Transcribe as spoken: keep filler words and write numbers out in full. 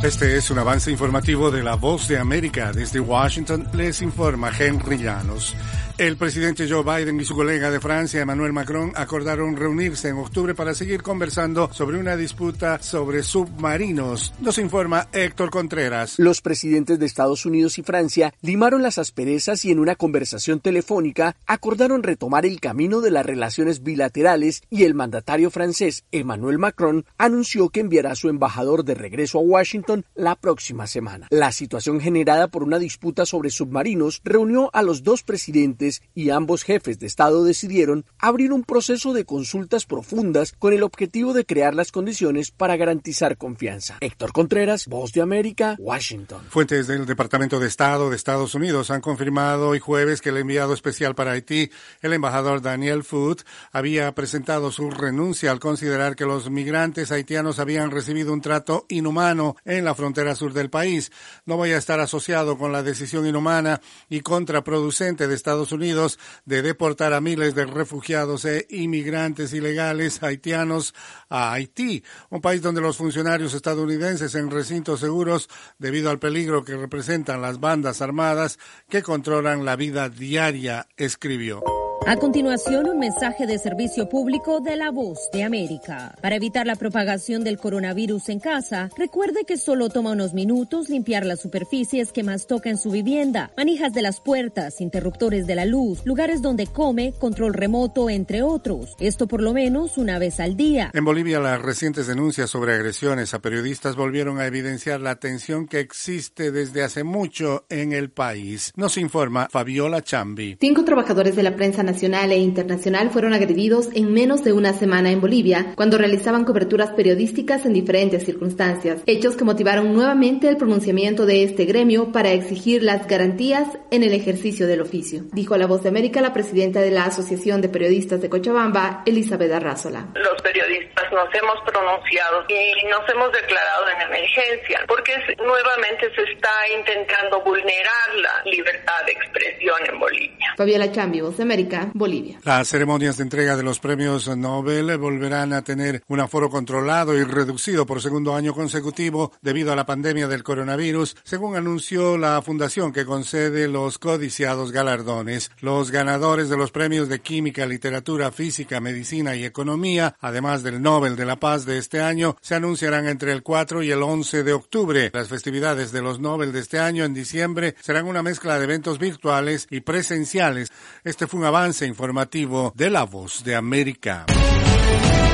Este es un avance informativo de La Voz de América. Desde Washington les informa Henry Llanos. El presidente Joe Biden y su colega de Francia, Emmanuel Macron, acordaron reunirse en octubre para seguir conversando sobre una disputa sobre submarinos. Nos informa Héctor Contreras. Los presidentes de Estados Unidos y Francia limaron las asperezas y en una conversación telefónica acordaron retomar el camino de las relaciones bilaterales y el mandatario francés, Emmanuel Macron, anunció que enviará a su embajador de regreso a Washington la próxima semana. La situación generada por una disputa sobre submarinos reunió a los dos presidentes y ambos jefes de Estado decidieron abrir un proceso de consultas profundas con el objetivo de crear las condiciones para garantizar confianza. Héctor Contreras, Voz de América, Washington. Fuentes del Departamento de Estado de Estados Unidos han confirmado hoy jueves que el enviado especial para Haití, el embajador Daniel Foote, había presentado su renuncia al considerar que los migrantes haitianos habían recibido un trato inhumano en la frontera sur del país. No voy a estar asociado con la decisión inhumana y contraproducente de Estados Unidos de deportar a miles de refugiados e inmigrantes ilegales haitianos a Haití, un país donde los funcionarios estadounidenses en recintos seguros debido al peligro que representan las bandas armadas que controlan la vida diaria, escribió. A continuación, un mensaje de servicio público de La Voz de América. Para evitar la propagación del coronavirus en casa, recuerde que solo toma unos minutos limpiar las superficies que más toca en su vivienda, manijas de las puertas, interruptores de la luz, lugares donde come, control remoto, entre otros. Esto por lo menos una vez al día. En Bolivia, las recientes denuncias sobre agresiones a periodistas volvieron a evidenciar la tensión que existe desde hace mucho en el país. Nos informa Fabiola Chambi. Cinco trabajadores de la prensa nacional e internacional fueron agredidos en menos de una semana en Bolivia cuando realizaban coberturas periodísticas en diferentes circunstancias, hechos que motivaron nuevamente el pronunciamiento de este gremio para exigir las garantías en el ejercicio del oficio, dijo a La Voz de América la presidenta de la Asociación de Periodistas de Cochabamba, Elizabeth Arrázola. Los periodistas nos hemos pronunciado y nos hemos declarado en emergencia porque nuevamente se está intentando vulnerar la libertad de expresión en Bolivia. Fabiola Chambi, Voz de América, Bolivia. Las ceremonias de entrega de los premios Nobel volverán a tener un aforo controlado y reducido por segundo año consecutivo debido a la pandemia del coronavirus, según anunció la fundación que concede los codiciados galardones. Los ganadores de los premios de Química, Literatura, Física, Medicina y Economía, además del Nobel de la Paz de este año, se anunciarán entre el cuatro y el once de octubre. Las festividades de los Nobel de este año en diciembre serán una mezcla de eventos virtuales y presenciales. Este fue un avance informativo de La Voz de América.